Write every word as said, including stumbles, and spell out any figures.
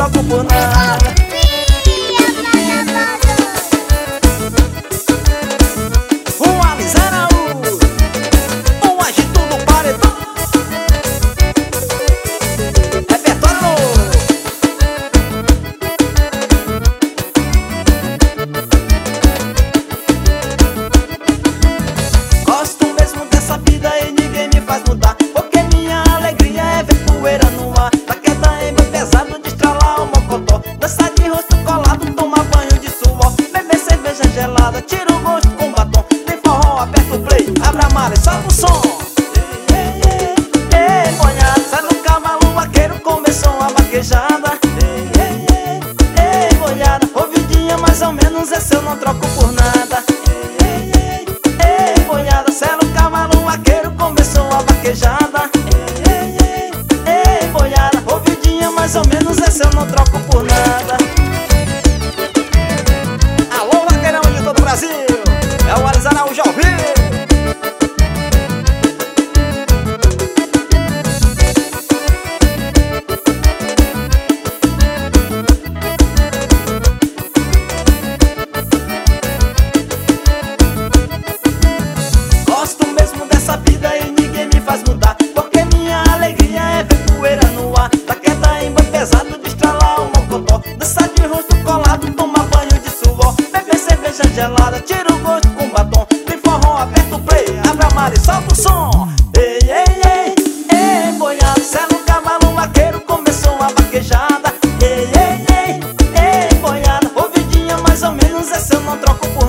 troco por nada. O Alisson Araújo, o agito do paredão. Repertório novo. Gosto mesmo dessa vida e ninguém me faz mudar, porque minha alegria é ver poeira no ar. Da queda em meu pesado de estralar o mocotó, dançar de rosto colado, tomar banho de suor, beber cerveja gelada, tira o gosto com batom. Tem forró, aperta o play, abre a mala e solta o som. Ei, ei, ei, ei, bonhada, sai no cavalo vaqueiro, começou a vaquejada. Ei, ei, ei, ei, bonhada, ouvidinha mais ou menos, essa eu não troco por nada. Ei, ei, ei, ei, bonhada, sai no cavalo vaqueiro, começou a vaquejada. Ei, ei, ei, ei, bonhada, ouvidinha mais ou menos, essa eu não troco por nada. Alô, vaqueirão de todo o Brasil, é o Alisson Araújo ao vivo. Gosto mesmo dessa vida e ninguém me faz mudar, porque minha alegria é ver poeira no ar. Da queda em banho pesado de estralar o mocotó, dançar de rosto colado, tomar banho de suor, beber cerveja gelada, tira o gosto com batom. Tem forró, aperta o play, abre a mala e solta o som. Ei, ei, ei, ei, boiado, cê no cavalo vaqueiro, começou a vaquejada. Ei, ei, ei, ei, boiada, ouvidinha mais ou menos, essa eu não troco por